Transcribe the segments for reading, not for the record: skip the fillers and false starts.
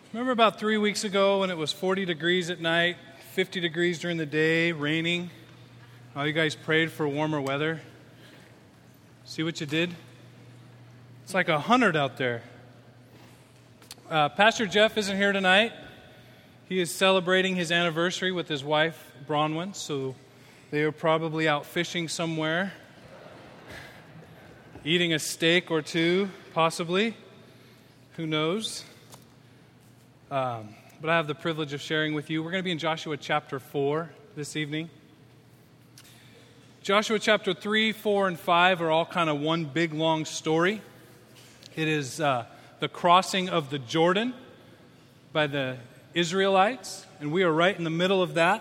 Remember about 3 weeks ago when it was 40 degrees at night, 50 degrees during the day, raining? All you guys prayed for warmer weather. See what you did? It's like 100 out there. Pastor Jeff isn't here tonight. He is celebrating his anniversary with his wife, Bronwyn, so they are probably out fishing somewhere, eating a steak or two, possibly. Who knows? But I have the privilege of sharing with you. We're going to be in Joshua chapter 4 this evening. Joshua chapter 3, 4, and 5 are all kind of one big, long story. It is the crossing of the Jordan by the Israelites, and we are right in the middle of that.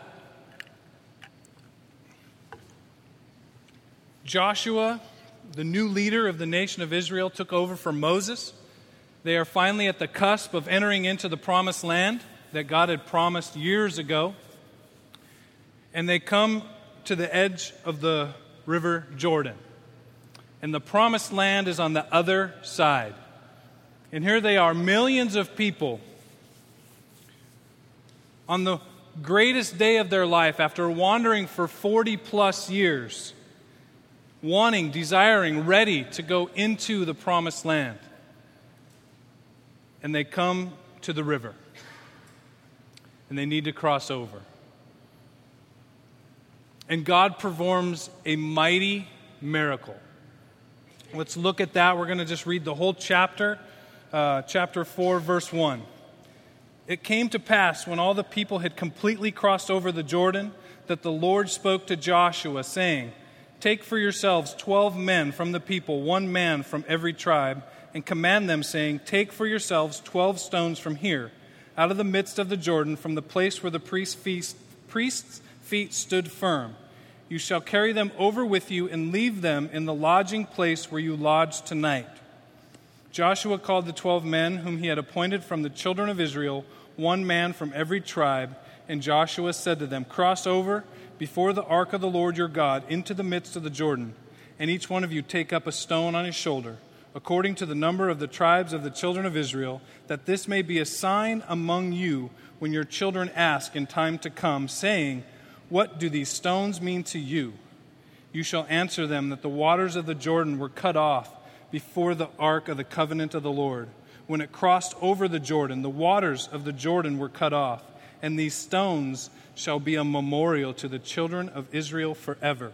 Joshua, the new leader of the nation of Israel, took over from Moses. They are finally at the cusp of entering into the promised land that God had promised years ago. And they come to the edge of the river Jordan. And the promised land is on the other side. And here they are, millions of people, on the greatest day of their life, after wandering for 40 plus years, wanting, desiring, ready to go into the promised land. And they come to the river. And they need to cross over. And God performs a mighty miracle. Let's look at that. We're going to just read the whole chapter. Chapter 4, verse 1. It came to pass when all the people had completely crossed over the Jordan that the Lord spoke to Joshua, saying, "Take for yourselves 12 men from the people, 1 man from every tribe, and command them, saying, Take for yourselves 12 stones from here, out of the midst of the Jordan, from the place where the priest's feet stood firm. You shall carry them over with you and leave them in the lodging place where you lodge tonight." Joshua called the 12 men whom he had appointed from the children of Israel, 1 man from every tribe, and Joshua said to them, "Cross over before the ark of the Lord your God into the midst of the Jordan, and each one of you take up a stone on his shoulder, according to the number of the tribes of the children of Israel, that this may be a sign among you when your children ask in time to come, saying, What do these stones mean to you? You shall answer them that the waters of the Jordan were cut off before the ark of the covenant of the Lord. When it crossed over the Jordan, the waters of the Jordan were cut off, and these stones shall be a memorial to the children of Israel forever."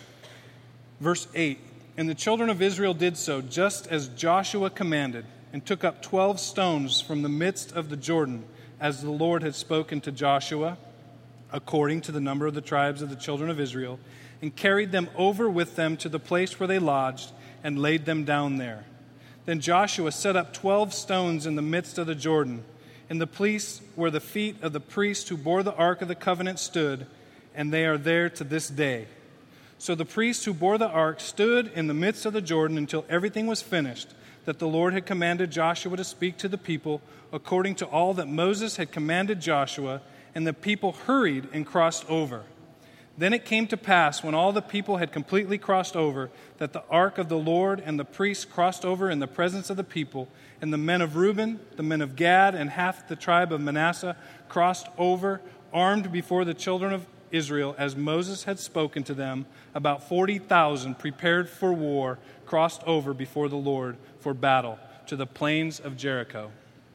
Verse 8. And the children of Israel did so, just as Joshua commanded, and took up 12 stones from the midst of the Jordan, as the Lord had spoken to Joshua, according to the number of the tribes of the children of Israel, and carried them over with them to the place where they lodged, and laid them down there. Then Joshua set up 12 stones in the midst of the Jordan, in the place where the feet of the priests who bore the ark of the covenant stood, and they are there to this day. So the priests who bore the ark stood in the midst of the Jordan until everything was finished, that the Lord had commanded Joshua to speak to the people, according to all that Moses had commanded Joshua, and the people hurried and crossed over. Then it came to pass, when all the people had completely crossed over, that the ark of the Lord and the priests crossed over in the presence of the people, and the men of Reuben, the men of Gad, and half the tribe of Manasseh crossed over, armed before the children of Israel, as Moses had spoken to them. About 40,000 prepared for war crossed over before the Lord for battle to the plains of Jericho.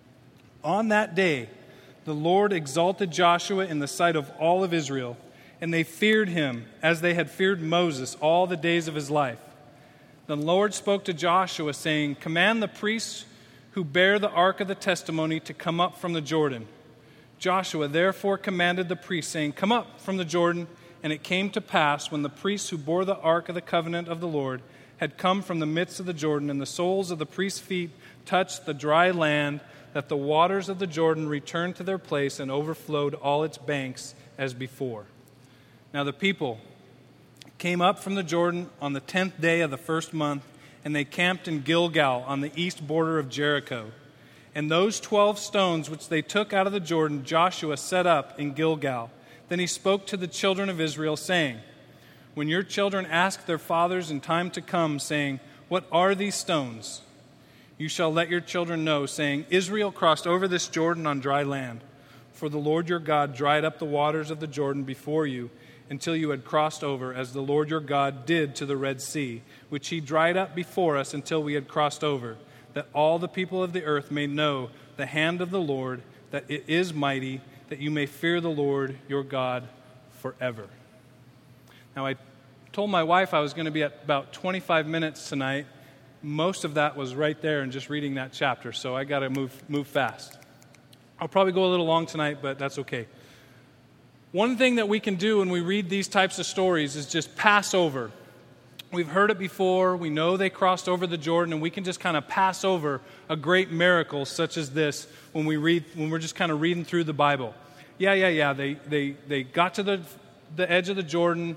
On that day, the Lord exalted Joshua in the sight of all of Israel, and they feared him as they had feared Moses all the days of his life. The Lord spoke to Joshua, saying, "Command the priests who bear the ark of the testimony to come up from the Jordan." Joshua therefore commanded the priests, saying, "Come up from the Jordan." And it came to pass, when the priests who bore the ark of the covenant of the Lord had come from the midst of the Jordan, and the soles of the priests' feet touched the dry land, that the waters of the Jordan returned to their place and overflowed all its banks as before. Now the people came up from the Jordan on the 10th day of the first month, and they camped in Gilgal on the east border of Jericho. And those 12 stones which they took out of the Jordan, Joshua set up in Gilgal. Then he spoke to the children of Israel, saying, "When your children ask their fathers in time to come, saying, 'What are these stones?' You shall let your children know, saying, Israel crossed over this Jordan on dry land. For the Lord your God dried up the waters of the Jordan before you until you had crossed over, as the Lord your God did to the Red Sea, which he dried up before us until we had crossed over, that all the people of the earth may know the hand of the Lord, that it is mighty, that you may fear the Lord your God forever. Now, I told my wife I was going to be at about 25 minutes tonight. Most of that was right there and just reading that chapter, so I got to move fast. I'll probably go a little long tonight, but that's okay. One thing that we can do when we read these types of stories is just pass over. We've heard it before. We know they crossed over the Jordan, and we can just kind of pass over a great miracle such as this when we're just kind of reading through the Bible. Yeah. They got to the edge of the Jordan.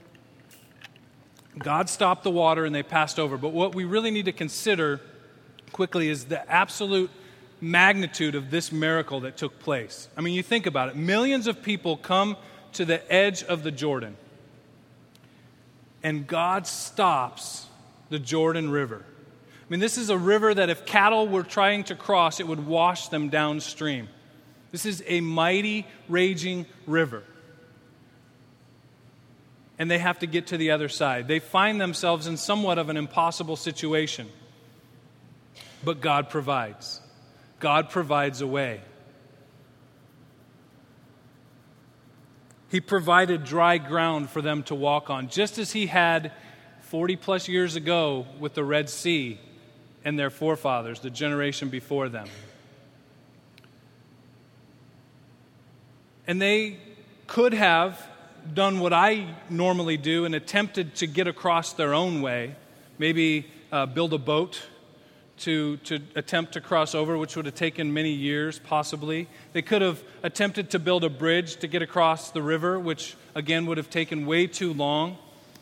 God stopped the water, and they passed over. But what we really need to consider quickly is the absolute magnitude of this miracle that took place. I mean, you think about it. Millions of people come to the edge of the Jordan, and God stops the Jordan River. I mean, this is a river that if cattle were trying to cross, it would wash them downstream. This is a mighty, raging river. And they have to get to the other side. They find themselves in somewhat of an impossible situation. But God provides. God provides a way. He provided dry ground for them to walk on, just as he had 40 plus years ago with the Red Sea and their forefathers, the generation before them. And they could have done what I normally do and attempted to get across their own way, maybe build a boat to attempt to cross over, which would have taken many years, possibly. They could have attempted to build a bridge to get across the river, which, again, would have taken way too long.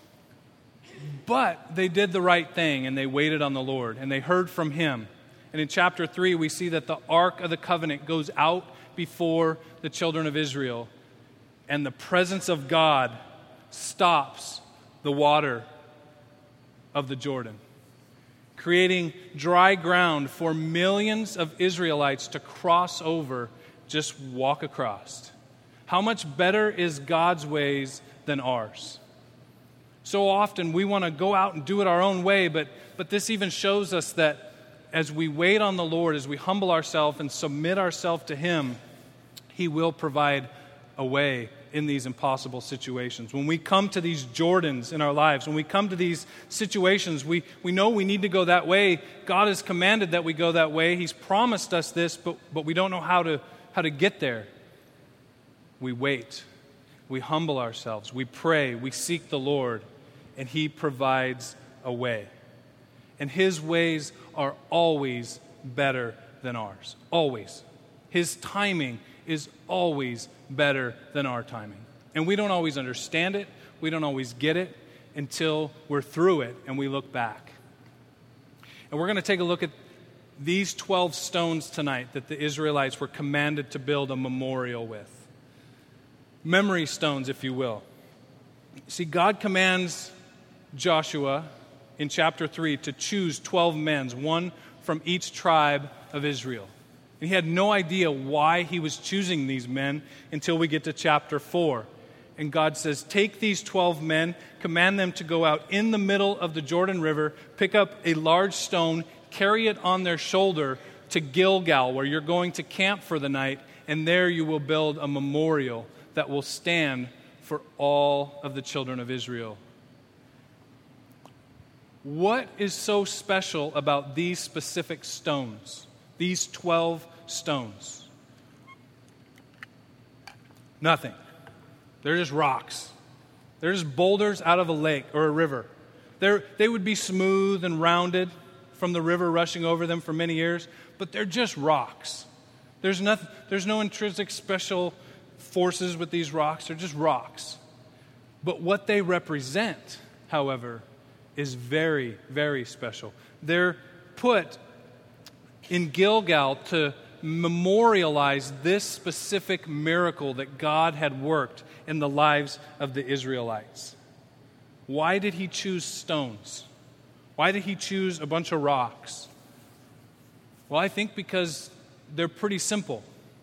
But they did the right thing, and they waited on the Lord, and they heard from him. And in chapter 3, we see that the Ark of the Covenant goes out before the children of Israel, and the presence of God stops the water of the Jordan, creating dry ground for millions of Israelites to cross over, just walk across. How much better is God's ways than ours? So often we want to go out and do it our own way, but this even shows us that as we wait on the Lord, as we humble ourselves and submit ourselves to him, he will provide a way in these impossible situations. When we come to these Jordans in our lives, when we come to these situations, we know we need to go that way. God has commanded that we go that way. He's promised us this, but we don't know how to get there. We wait. We humble ourselves. We pray. We seek the Lord, and he provides a way. And his ways are always better than ours. Always. His timing is always better than our timing. And we don't always understand it. We don't always get it until we're through it and we look back. And we're going to take a look at these 12 stones tonight that the Israelites were commanded to build a memorial with. Memory stones, if you will. See, God commands Joshua in chapter 3 to choose 12 men, one from each tribe of Israel. And he had no idea why he was choosing these men until we get to chapter 4. And God says, take these 12 men, command them to go out in the middle of the Jordan River, pick up a large stone, carry it on their shoulder to Gilgal, where you're going to camp for the night, and there you will build a memorial that will stand for all of the children of Israel. What is so special about these specific stones? These 12 stones. Nothing. They're just rocks. They're just boulders out of a lake or a river. They would be smooth and rounded from the river rushing over them for many years, but they're just rocks. There's no intrinsic special forces with these rocks. They're just rocks. But what they represent, however, is very, very special. They're put in Gilgal to memorialize this specific miracle that God had worked in the lives of the Israelites. Why did he choose stones? Why did he choose a bunch of rocks? Well, I think because they're pretty simple.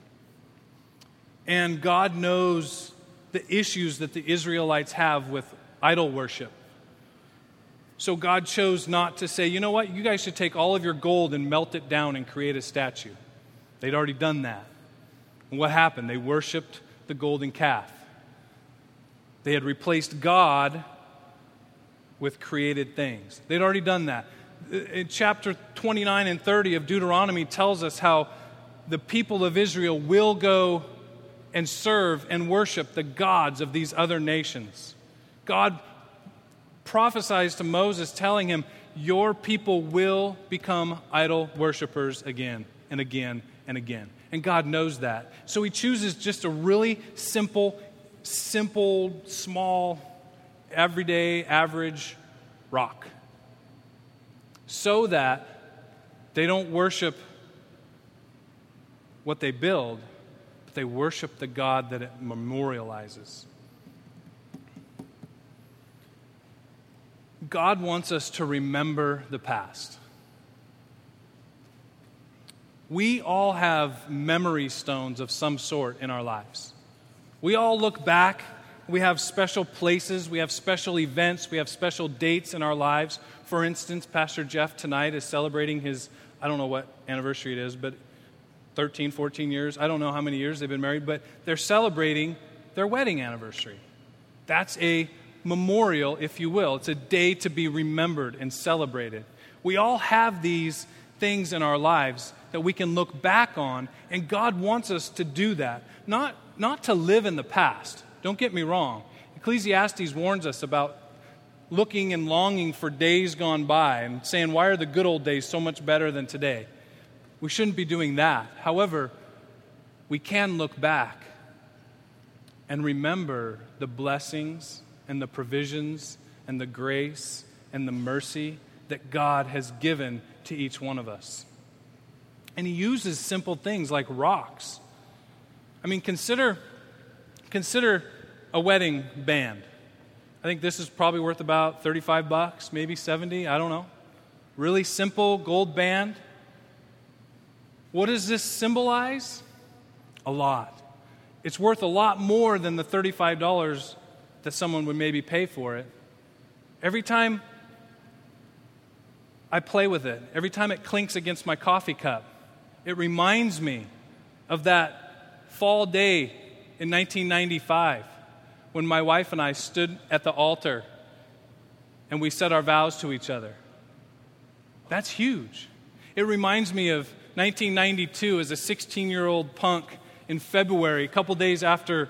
And God knows the issues that the Israelites have with idol worship. So God chose not to say, you know what, you guys should take all of your gold and melt it down and create a statue. They'd already done that. And what happened? They worshiped the golden calf. They had replaced God with created things. They'd already done that. In chapter 29 and 30 of Deuteronomy tells us how the people of Israel will go and serve and worship the gods of these other nations. God prophesies to Moses, telling him, your people will become idol worshipers again and again and again. And God knows that. So he chooses just a really simple, small, everyday, average rock, so that they don't worship what they build, but they worship the God that it memorializes. God wants us to remember the past. We all have memory stones of some sort in our lives. We all look back. We have special places. We have special events. We have special dates in our lives. For instance, Pastor Jeff tonight is celebrating his, I don't know what anniversary it is, but 13, 14 years. I don't know how many years they've been married, but they're celebrating their wedding anniversary. That's a memorial, if you will. It's a day to be remembered and celebrated. We all have these things in our lives that we can look back on, and God wants us to do that. Not to live in the past. Don't get me wrong. Ecclesiastes warns us about looking and longing for days gone by and saying, why are the good old days so much better than today? We shouldn't be doing that. However, we can look back and remember the blessings and the provisions and the grace and the mercy that God has given to each one of us. And he uses simple things like rocks. I mean, consider a wedding band. I think this is probably worth about $35, maybe $70, I don't know. Really simple gold band. What does this symbolize? A lot. It's worth a lot more than the $35 that someone would maybe pay for it. Every time I play with it, every time it clinks against my coffee cup, it reminds me of that fall day in 1995 when my wife and I stood at the altar and we said our vows to each other. That's huge. It reminds me of 1992 as a 16-year-old punk in February, a couple days after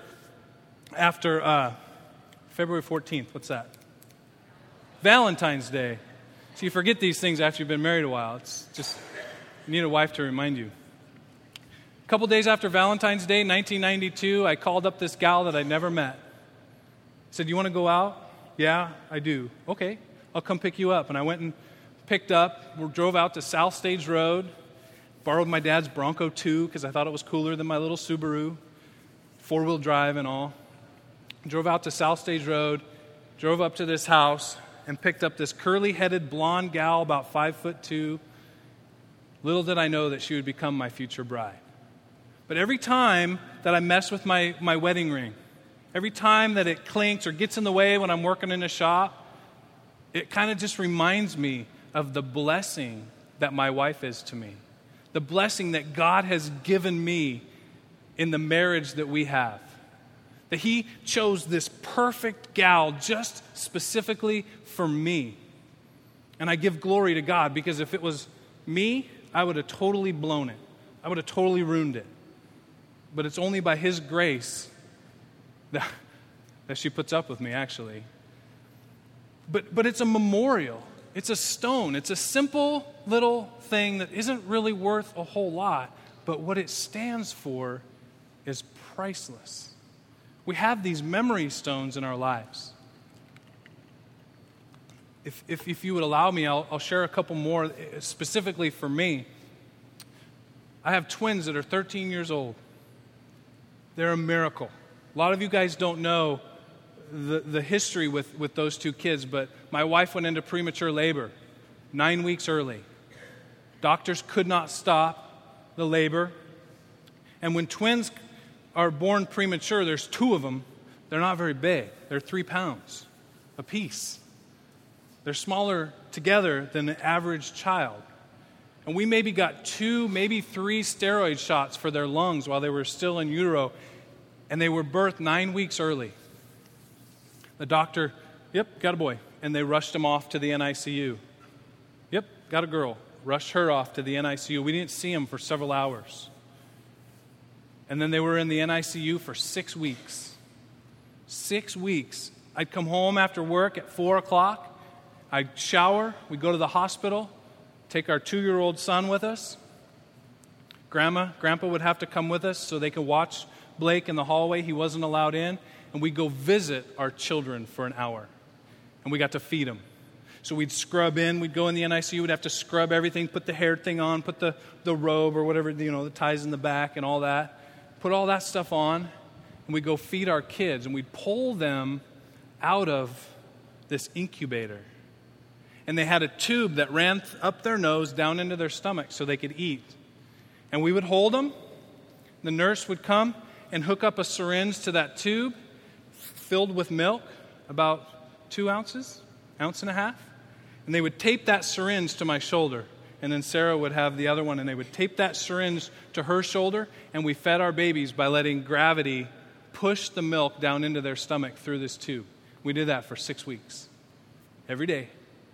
February 14th. What's that? Valentine's Day. So you forget these things after you've been married a while. It's just, you need a wife to remind you. A couple days after Valentine's Day, 1992, I called up this gal that I'd never met. Said, you want to go out? Yeah, I do. Okay, I'll come pick you up. And I went and picked up, we drove out to South Stage Road, borrowed my dad's Bronco 2 because I thought it was cooler than my little Subaru, four-wheel drive and all. Drove out to South Stage Road, drove up to this house, and picked up this curly-headed blonde gal about 5'2". Little did I know that she would become my future bride. But every time that I mess with my wedding ring, every time that it clinks or gets in the way when I'm working in a shop, it kind of just reminds me of the blessing that my wife is to me. The blessing that God has given me in the marriage that we have. That he chose this perfect gal just specifically for me. And I give glory to God because if it was me, I would have totally blown it. I would have totally ruined it. But it's only by his grace that she puts up with me, actually. But it's a memorial. It's a stone. It's a simple little thing that isn't really worth a whole lot, but what it stands for is priceless. We have these memory stones in our lives. If you would allow me, I'll share a couple more specifically for me. I have twins that are 13 years old. They're a miracle. A lot of you guys don't know the history with those two kids, but my wife went into premature labor 9 weeks early. Doctors could not stop the labor. And when twins are born premature, there's 2 of them. They're not very big. They're 3 pounds apiece. They're smaller together than an average child. And we maybe got 2, maybe 3 steroid shots for their lungs while they were still in utero, and they were birthed 9 weeks early. The doctor, yep, got a boy, and they rushed him off to the NICU. Yep, got a girl, rushed her off to the NICU. We didn't see him for several hours. And then they were in the NICU for 6 weeks. 6 weeks. I'd come home after work at 4 o'clock. I'd shower. We'd go to the hospital, take our 2-year-old son with us. Grandpa would have to come with us so they could watch Blake in the hallway. He wasn't allowed in. And we'd go visit our children for an hour. And we got to feed them. So we'd scrub in. We'd go in the NICU. We'd have to scrub everything, put the hair thing on, put the robe or whatever, the ties in the back and all that. Put all that stuff on. And we'd go feed our kids. And we'd pull them out of this incubator. And they had a tube that ran up their nose down into their stomach so they could eat. And we would hold them. The nurse would come and hook up a syringe to that tube filled with milk, about 2 ounces, 1.5 ounces. And they would tape that syringe to my shoulder. And then Sarah would have the other one, and they would tape that syringe to her shoulder. And we fed our babies by letting gravity push the milk down into their stomach through this tube. We did that for 6 weeks, every day.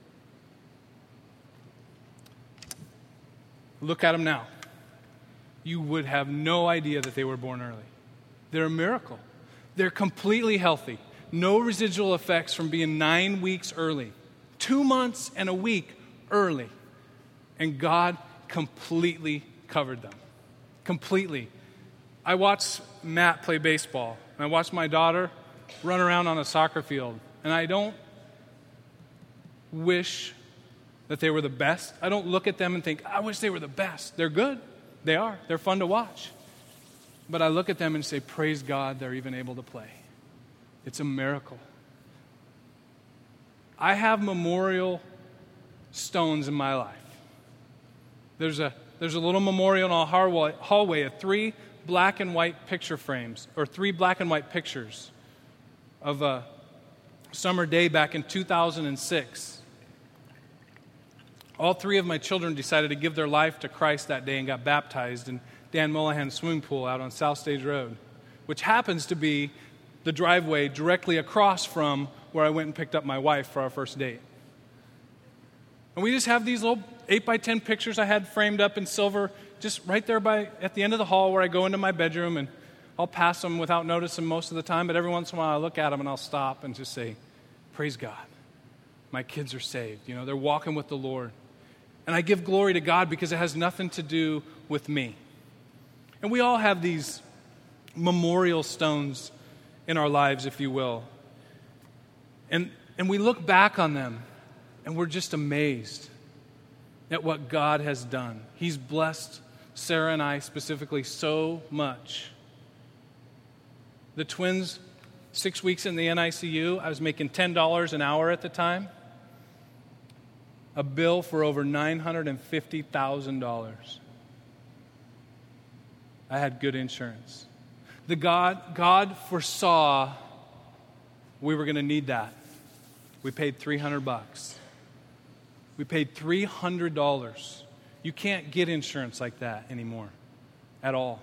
Look at them now. You would have no idea that they were born early. They're a miracle. They're completely healthy. No residual effects from being 9 weeks early. 2 months and a week early. And God completely covered them. Completely. I watched Matt play baseball. And I watched my daughter run around on a soccer field. And I don't wish that they were the best. I don't look at them and think, I wish they were the best. They're good. They are. They're fun to watch. But I look at them and say, praise God, they're even able to play. It's a miracle. I have memorial stones in my life. There's a little memorial in our hallway of 3 black and white picture frames, or 3 black and white pictures of a summer day back in 2006. All 3 of my children decided to give their life to Christ that day and got baptized in Dan Mullahan's swimming pool out on South Stage Road, which happens to be the driveway directly across from where I went and picked up my wife for our first date. And we just have these little 8x10 pictures I had framed up in silver just right there at the end of the hall where I go into my bedroom, and I'll pass them without noticing most of the time, but every once in a while I look at them and I'll stop and just say, praise God. My kids are saved. They're walking with the Lord. And I give glory to God because it has nothing to do with me. And we all have these memorial stones in our lives, if you will. And we look back on them and we're just amazed at what God has done. He's blessed Sarah and I specifically so much. The twins, 6 weeks in the NICU, I was making $10 an hour at the time. A bill for over $950,000. I had good insurance. God foresaw we were going to need that. We paid $300. We paid $300. You can't get insurance like that anymore at all.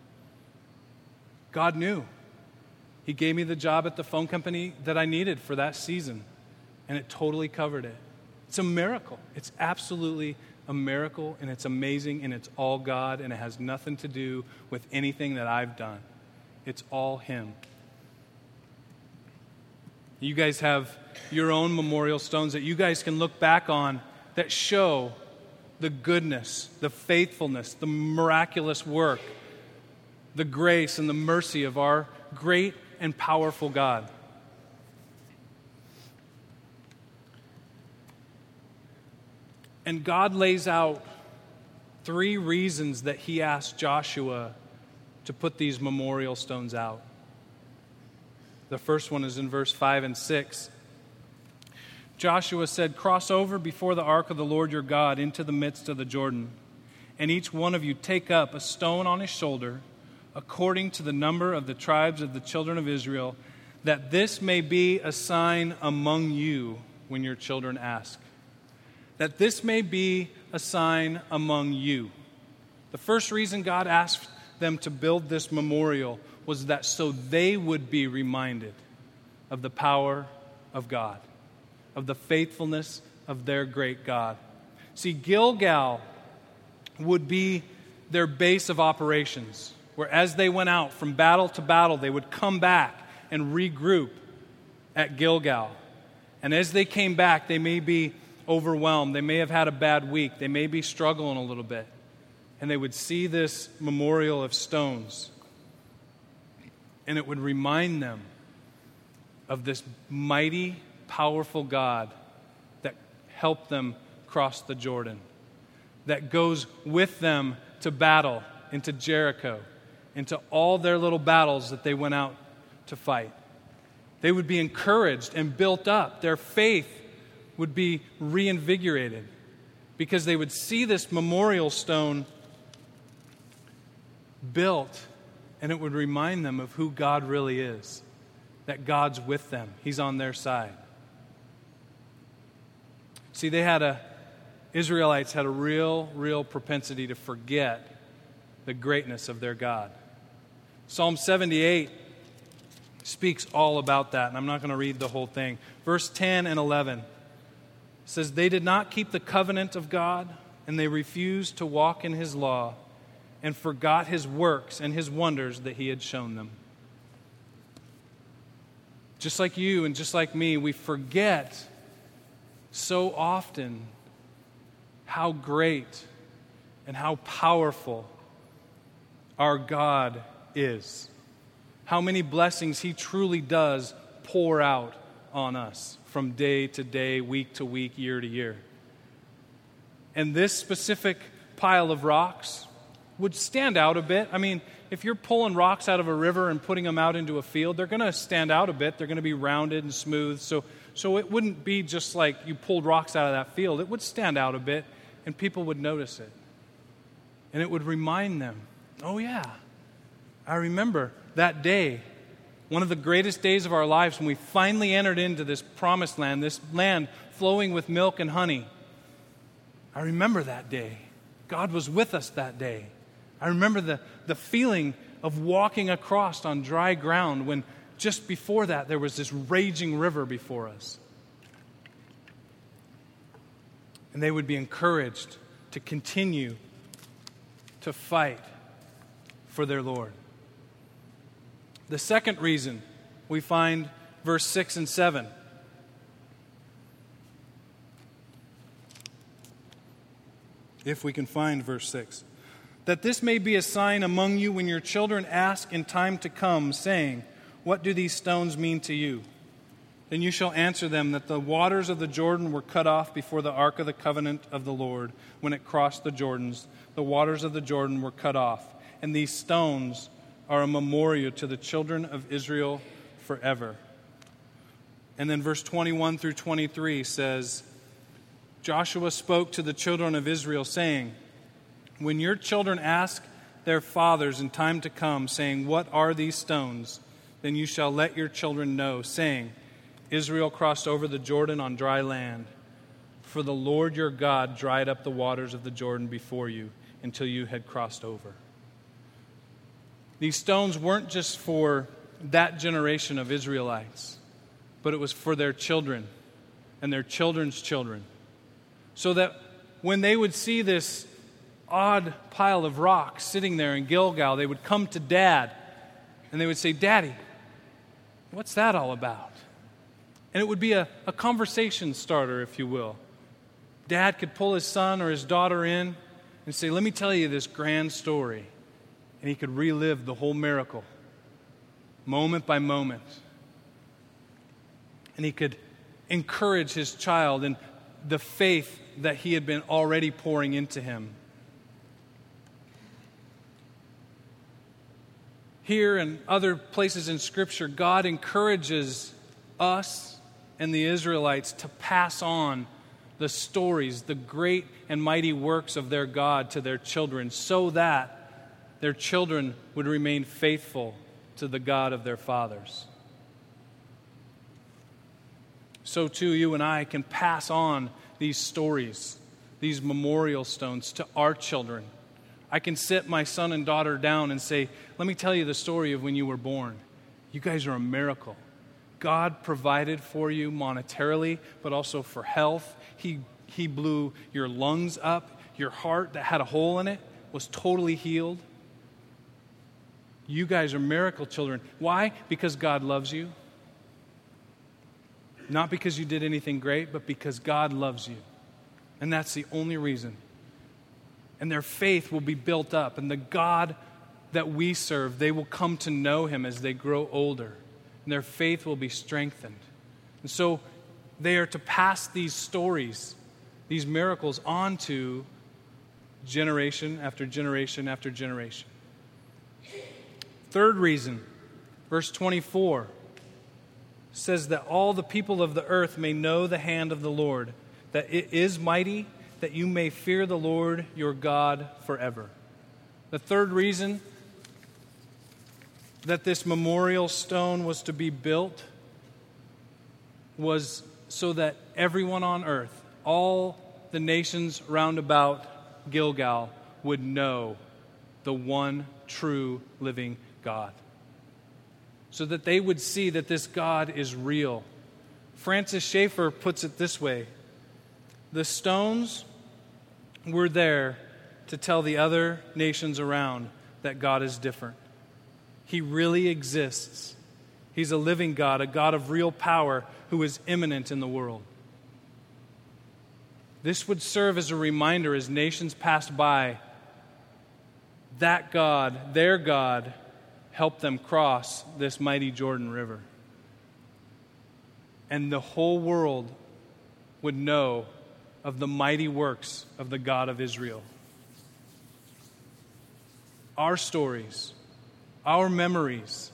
God knew. He gave me the job at the phone company that I needed for that season, and it totally covered it. It's a miracle. It's absolutely a miracle, and it's amazing, and it's all God, and it has nothing to do with anything that I've done. It's all Him. You guys have your own memorial stones that you guys can look back on that show the goodness, the faithfulness, the miraculous work, the grace and the mercy of our great and powerful God. And God lays out 3 reasons that He asked Joshua to put these memorial stones out. The first one is in verse 5 and 6. Joshua said, "Cross over before the ark of the Lord your God into the midst of the Jordan, and each one of you take up a stone on his shoulder, according to the number of the tribes of the children of Israel, that this may be a sign among you when your children ask." That this may be a sign among you. The first reason God asked them to build this memorial was that so they would be reminded of the power of God, of the faithfulness of their great God. See, Gilgal would be their base of operations, where as they went out from battle to battle, they would come back and regroup at Gilgal. And as they came back, they may be overwhelmed. They may have had a bad week. They may be struggling a little bit. And they would see this memorial of stones, and it would remind them of this mighty, powerful God that helped them cross the Jordan, that goes with them to battle, into Jericho, into all their little battles that they went out to fight. They would be encouraged and built up. Their faith would be reinvigorated because they would see this memorial stone built, and it would remind them of who God really is, that God's with them. He's on their side. See, Israelites had a real propensity to forget the greatness of their God. Psalm 78 speaks all about that, and I'm not going to read the whole thing. Verse 10 and 11 says, "They did not keep the covenant of God, and they refused to walk in His law, and forgot His works and His wonders that He had shown them." Just like you and just like me, we forget so often how great and how powerful our God is. How many blessings He truly does pour out on us from day to day, week to week, year to year. And this specific pile of rocks would stand out a bit. I mean, if you're pulling rocks out of a river and putting them out into a field, they're going to stand out a bit. They're going to be rounded and smooth. So it wouldn't be just like you pulled rocks out of that field. It would stand out a bit, and people would notice it. And it would remind them, oh yeah, I remember that day, one of the greatest days of our lives when we finally entered into this promised land, this land flowing with milk and honey. I remember that day. God was with us that day. I remember the feeling of walking across on dry ground when just before that there was this raging river before us. And they would be encouraged to continue to fight for their Lord. The second reason we find verse 6 and 7. If we can find verse 6. "That this may be a sign among you when your children ask in time to come, saying, 'What do these stones mean to you?' Then you shall answer them that the waters of the Jordan were cut off before the ark of the covenant of the Lord. When it crossed the Jordans, the waters of the Jordan were cut off. And these stones are a memorial to the children of Israel forever." And then verse 21 through 23 says, "Joshua spoke to the children of Israel, saying, 'When your children ask their fathers in time to come, saying, "What are these stones?" then you shall let your children know, saying, Israel crossed over the Jordan on dry land. For the Lord your God dried up the waters of the Jordan before you until you had crossed over.'" These stones weren't just for that generation of Israelites, but it was for their children and their children's children. So that when they would see this odd pile of rocks sitting there in Gilgal, they would come to Dad and they would say, "Daddy, what's that all about?" And it would be a conversation starter, if you will. Dad could pull his son or his daughter in and say, "Let me tell you this grand story." And he could relive the whole miracle, moment by moment. And he could encourage his child in the faith that he had been already pouring into him. Here and other places in Scripture, God encourages us and the Israelites to pass on the stories, the great and mighty works of their God to their children, so that their children would remain faithful to the God of their fathers. So too, you and I can pass on these stories, these memorial stones to our children. I can sit my son and daughter down and say, let me tell you the story of when you were born. You guys are a miracle. God provided for you monetarily, but also for health. He blew your lungs up. Your heart that had a hole in it was totally healed. You guys are miracle children. Why? Because God loves you. Not because you did anything great, but because God loves you. And that's the only reason. And their faith will be built up. And the God that we serve, they will come to know Him as they grow older. And their faith will be strengthened. And so they are to pass these stories, these miracles, on to generation after generation after generation. Third reason, verse 24, says that all the people of the earth may know the hand of the Lord, that it is mighty, that you may fear the Lord your God forever. The third reason that this memorial stone was to be built was so that everyone on earth, all the nations round about Gilgal, would know the one true living God. So that they would see that this God is real. Francis Schaeffer puts it this way: the stones were there to tell the other nations around that God is different. He really exists. He's a living God, a God of real power who is immanent in the world. This would serve as a reminder as nations passed by that God, their God, helped them cross this mighty Jordan River. And the whole world would know of the mighty works of the God of Israel. Our stories, our memories,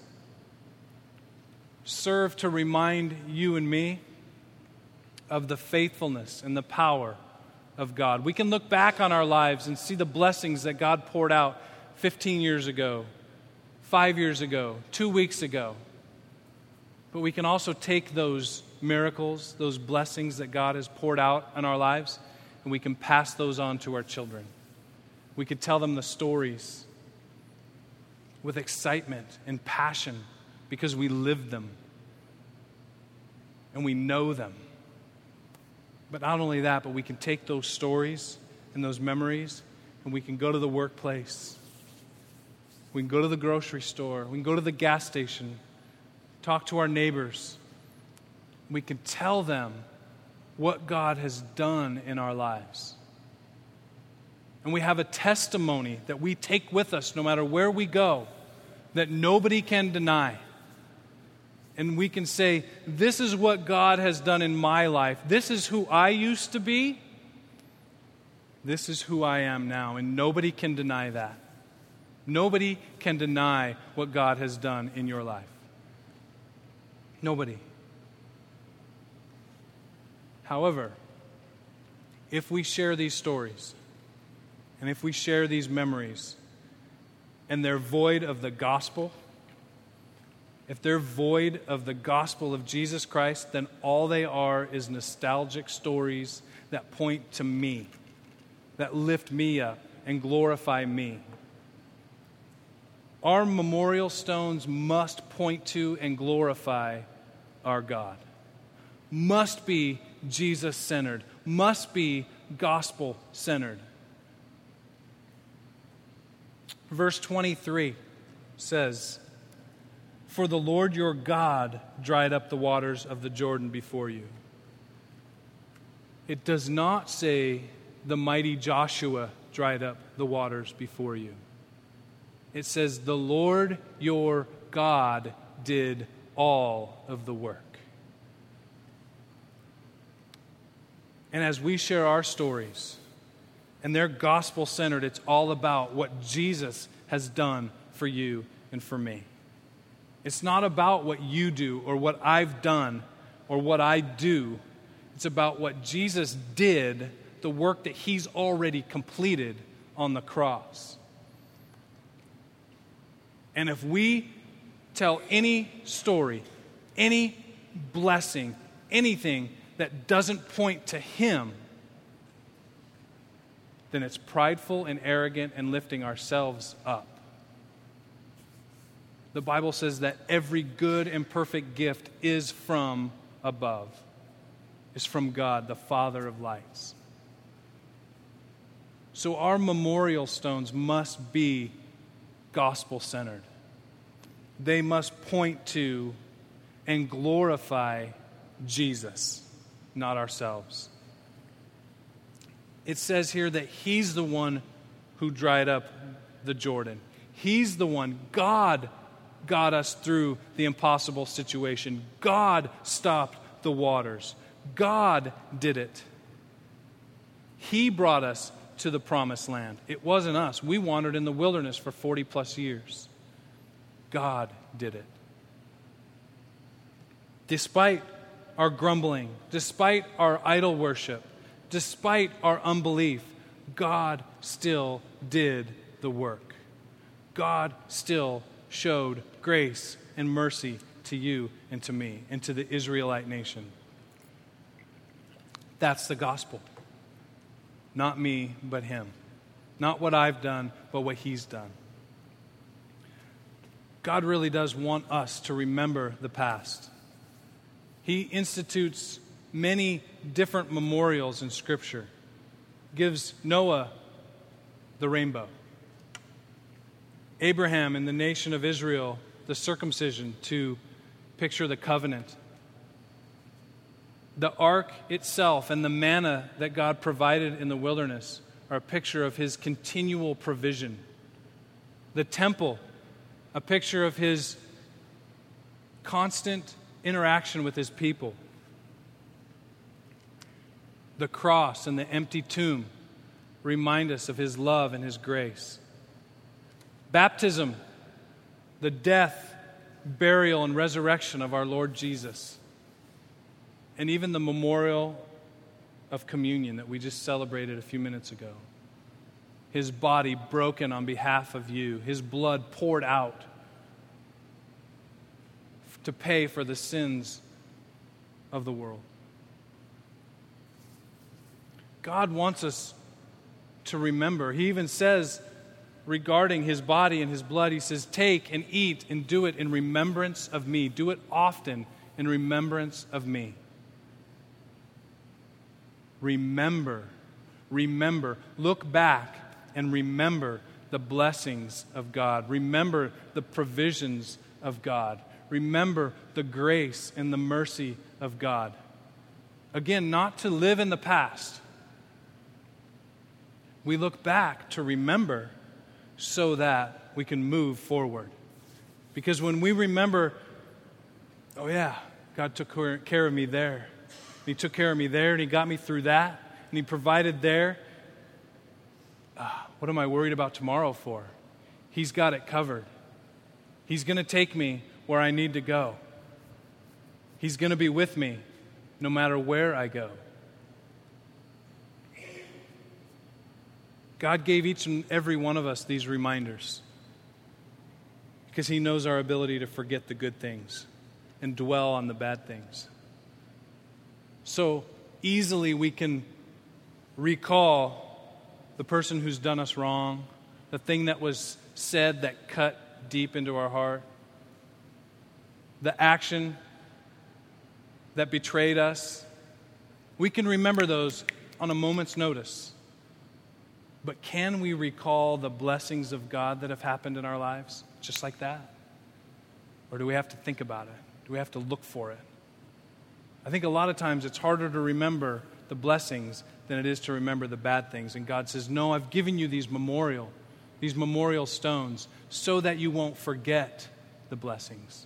serve to remind you and me of the faithfulness and the power of God. We can look back on our lives and see the blessings that God poured out 15 years ago, 5 years ago, 2 weeks ago. But we can also take those miracles, those blessings that God has poured out in our lives, and we can pass those on to our children. We could tell them the stories with excitement and passion because we lived them and we know them. But not only that, but we can take those stories and those memories and we can go to the workplace. We can go to the grocery store. We can go to the gas station, talk to our neighbors. We can tell them what God has done in our lives. And we have a testimony that we take with us no matter where we go that nobody can deny. And we can say, this is what God has done in my life. This is who I used to be. This is who I am now. And nobody can deny that. Nobody can deny what God has done in your life. Nobody. However, if we share these stories, and if we share these memories, and they're void of the gospel, if they're void of the gospel of Jesus Christ, then all they are is nostalgic stories that point to me, that lift me up and glorify me. Our memorial stones must point to and glorify our God. Must be Jesus-centered. Must be gospel-centered. Verse 23 says, "For the Lord your God dried up the waters of the Jordan before you." It does not say the mighty Joshua dried up the waters before you. It says the Lord your God did all of the work. And as we share our stories, and they're gospel-centered, it's all about what Jesus has done for you and for me. It's not about what you do or what I've done, or what I do. It's about what Jesus did, the work that he's already completed on the cross. And if we tell any story, any blessing, anything that doesn't point to him, then it's prideful and arrogant and lifting ourselves up. The Bible says that every good and perfect gift is from above, is from God, the Father of lights. So our memorial stones must be gospel-centered. They must point to and glorify Jesus, not ourselves. It says here that he's the one who dried up the Jordan. He's the one. God got us through the impossible situation. God stopped the waters. God did it. He brought us to the promised land. It wasn't us. We wandered in the wilderness for 40 plus years. God did it. Despite our grumbling, despite our idol worship, despite our unbelief, God still did the work. God still showed grace and mercy to you and to me and to the Israelite nation. That's the gospel. Not me, but him. Not what I've done, but what he's done. God really does want us to remember the past. He institutes many different memorials in Scripture. Gives Noah the rainbow. Abraham and the nation of Israel, the circumcision to picture the covenant. The ark itself and the manna that God provided in the wilderness are a picture of his continual provision. The temple, a picture of his constant interaction with his people. The cross and the empty tomb remind us of his love and his grace. Baptism, the death, burial, and resurrection of our Lord Jesus. And even the memorial of communion that we just celebrated a few minutes ago. His body broken on behalf of you. His blood poured out to pay for the sins of the world. God wants us to remember. He even says regarding his body and his blood, he says, take and eat and do it in remembrance of me. Do it often in remembrance of me. Remember. Look back and remember the blessings of God. Remember the provisions of God. Remember the grace and the mercy of God. Again, not to live in the past. We look back to remember so that we can move forward. Because when we remember, oh yeah, God took care of me there. He took care of me there, and he got me through that, and he provided there. What am I worried about tomorrow for? He's got it covered. He's going to take me where I need to go. He's going to be with me no matter where I go. God gave each and every one of us these reminders because he knows our ability to forget the good things and dwell on the bad things. So easily we can recall the person who's done us wrong, the thing that was said that cut deep into our heart, the action that betrayed us. We can remember those on a moment's notice. But can we recall the blessings of God that have happened in our lives just like that? Or do we have to think about it? Do we have to look for it? I think a lot of times it's harder to remember the blessings than it is to remember the bad things. And God says, no, I've given you these memorial stones so that you won't forget the blessings.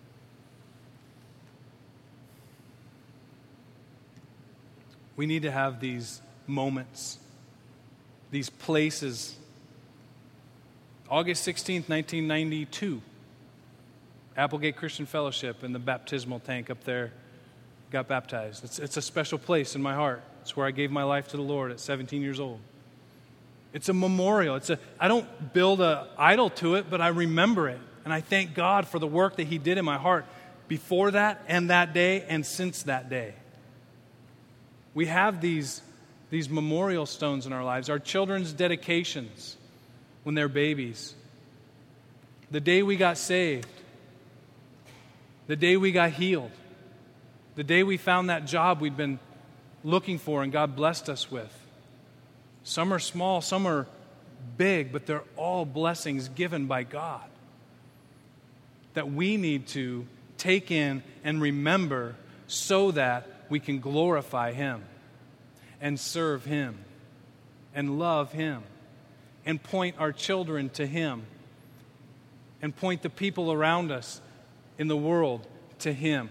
We need to have these moments, these places. August 16th, 1992, Applegate Christian Fellowship in the baptismal tank up there got baptized. It's a special place in my heart. It's where I gave my life to the Lord at 17 years old. It's a memorial. I don't build an idol to it, but I remember it. And I thank God for the work that He did in my heart before that and that day and since that day. We have these memorial stones in our lives. Our children's dedications when they're babies. The day we got saved. The day we got healed. The day we found that job we'd been looking for and God blessed us with. Some are small, some are big, but they're all blessings given by God that we need to take in and remember so that we can glorify Him and serve Him and love Him and point our children to Him and point the people around us in the world to Him.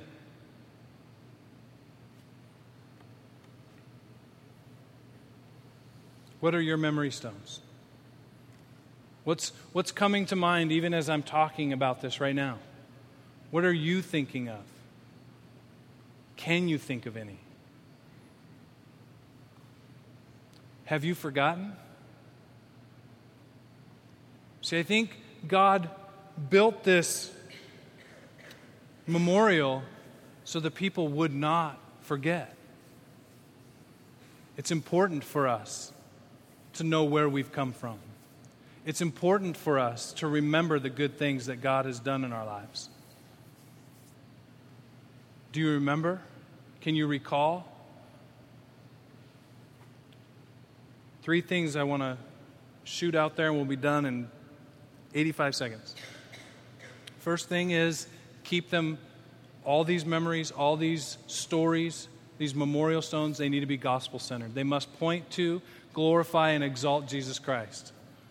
What are your memory stones? What's coming to mind even as I'm talking about this right now? What are you thinking of? Can you think of any? Have you forgotten? See, I think God built this memorial so that people would not forget. It's important for us to know where we've come from. It's important for us to remember the good things that God has done in our lives. Do you remember? Can you recall? 3 things I want to shoot out there and we'll be done in 85 seconds. First thing is keep them, all these memories, all these stories, these memorial stones, they need to be gospel-centered. They must point to, glorify, and exalt Jesus Christ.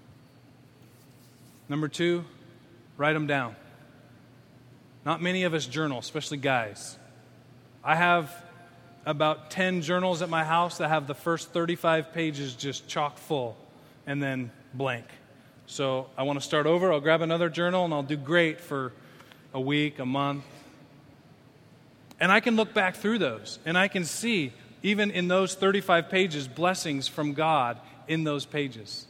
Number 2, write them down. Not many of us journal, especially guys. I have about 10 journals at my house that have the first 35 pages just chock full and then blank. So I want to start over. I'll grab another journal and I'll do great for a week, a month. And I can look back through those and I can see, even in those 35 pages, blessings from God in those pages.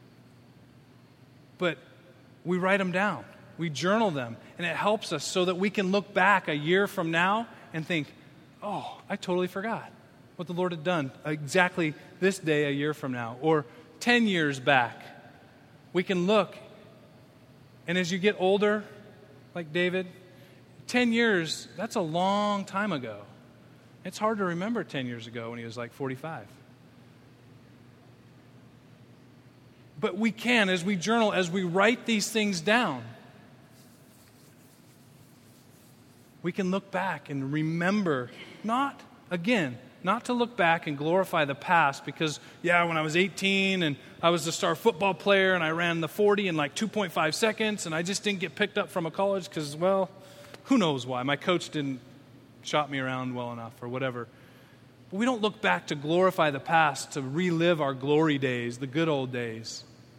But we write them down. We journal them. And it helps us so that we can look back a year from now and think, oh, I totally forgot what the Lord had done exactly this day a year from now. Or 10 years back. We can look. And as you get older, like David, 10 years, that's a long time ago. It's hard to remember 10 years ago when he was like 45. But we can, as we journal, as we write these things down, we can look back and remember, not to look back and glorify the past because, when I was 18 and I was the star football player and I ran the 40 in like 2.5 seconds and I just didn't get picked up from a college because, who knows why. My coach didn't shop me around well enough or whatever. But we don't look back to glorify the past, to relive our glory days, the good old days.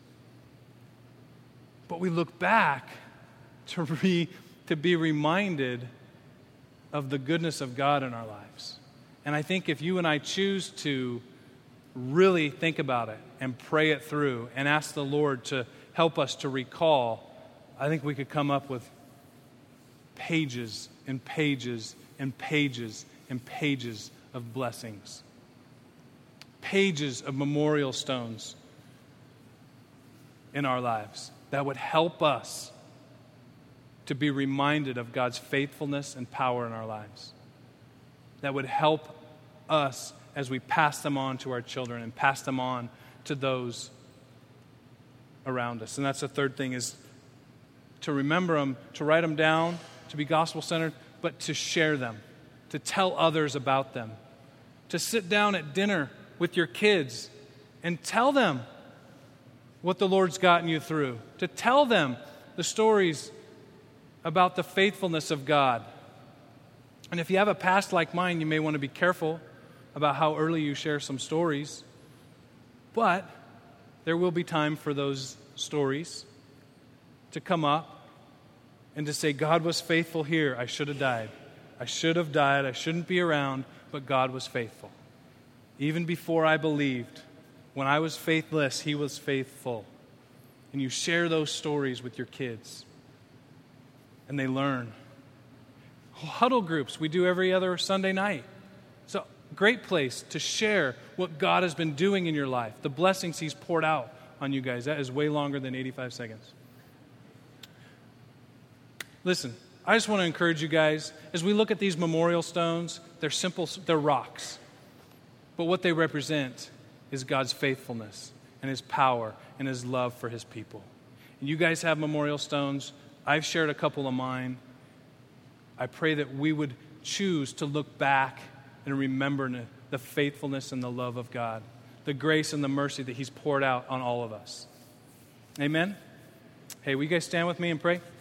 But we look back to be reminded of the goodness of God in our lives. And I think if you and I choose to really think about it and pray it through and ask the Lord to help us to recall, I think we could come up with pages and pages and pages and pages of blessings. Pages of memorial stones in our lives that would help us to be reminded of God's faithfulness and power in our lives. That would help us as we pass them on to our children and pass them on to those around us. And that's the third thing, is to remember them, to write them down, to be gospel-centered, but to share them, to tell others about them, to sit down at dinner with your kids and tell them what the Lord's gotten you through, to tell them the stories about the faithfulness of God. And if you have a past like mine, you may want to be careful about how early you share some stories. But there will be time for those stories to come up and to say, God was faithful here, I should have died. I should have died. I shouldn't be around, but God was faithful. Even before I believed, when I was faithless, He was faithful. And you share those stories with your kids, and they learn. Huddle groups we do every other Sunday night. It's a great place to share what God has been doing in your life, the blessings He's poured out on you guys. That is way longer than 85 seconds. Listen, I just want to encourage you guys, as we look at these memorial stones, they're simple, they're rocks. But what they represent is God's faithfulness and His power and His love for His people. And you guys have memorial stones. I've shared a couple of mine. I pray that we would choose to look back and remember the faithfulness and the love of God, the grace and the mercy that He's poured out on all of us. Amen? Hey, will you guys stand with me and pray?